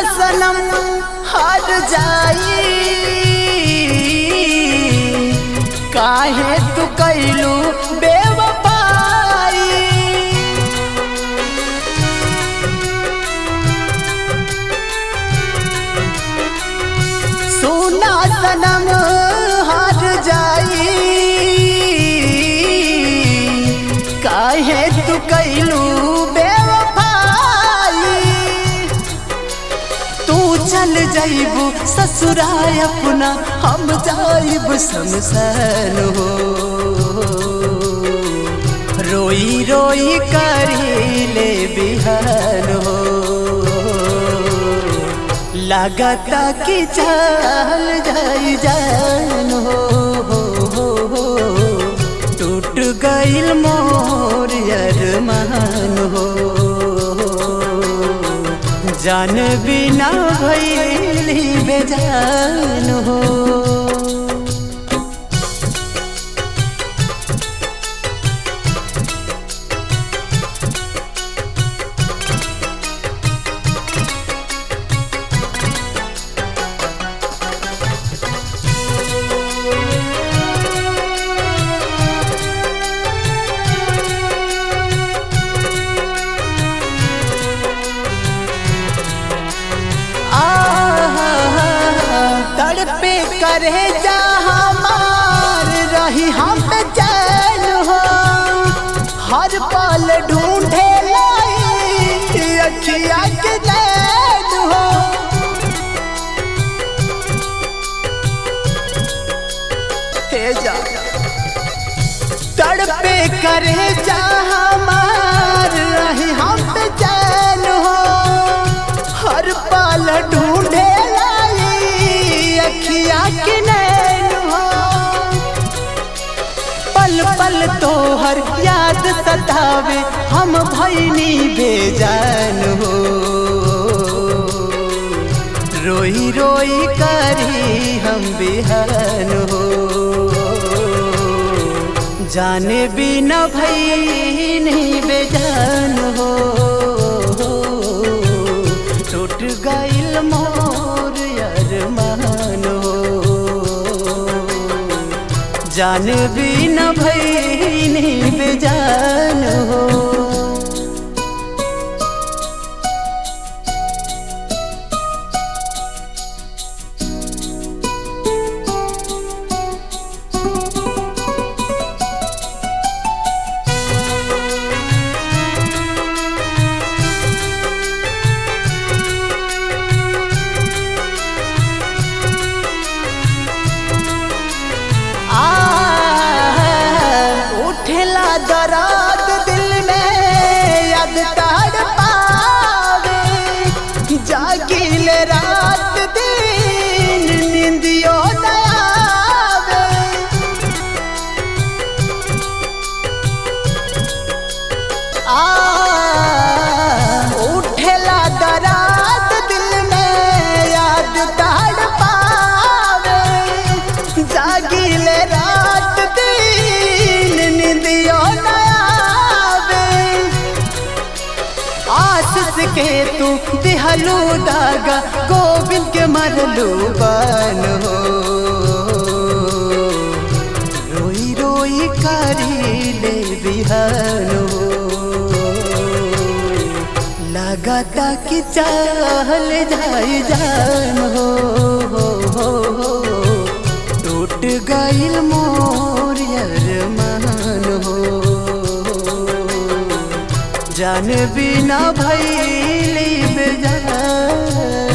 सनम हार जाई, काहे तू कैलू बेवफाई। सुना सनम हार जाई, काहे तू कैलू चल जाइबू ससुराल अपना, हम जाइब शमशान हो। रोई रोई करीले बिहान हो, लागता कि चल जाई जान हो। टूट गइल मोर अरमान हो, जान बिना भइली बेजान हो। पे करे जा हमार रही हम पे चैन हो, हर पल ढूंढे लाई अखिया के नैन हो। तेजा तड़पे करे जा हमार रही हम पे चैन हो, हर पल ढूंढे अखिया के नैन हो। पल पल तोहर याद सतावे, हम भइनी बेजान हो। रोई रोई करी हम बिहान हो, जाने बिना भइनी बेजान हो। टूट गइल मोर अरमान हो, जान बिना भइनी बेजान हो। दर्द दिल में याद ताड़ पावे, जागिल रात दिन नींदियो न आवे। उठेला दर्द दिल में याद ताड़ पावे, जागिल रात दिन नींदियो न आवे। आशीष के तू दिहलू दागा, गोविंद के मरलू बन हो। रोई रोई करीले बिहान हो, लगाता कि चल जाई जान हो। टूट गइल मोर अरमान हो, जान बिना भइली बेजान।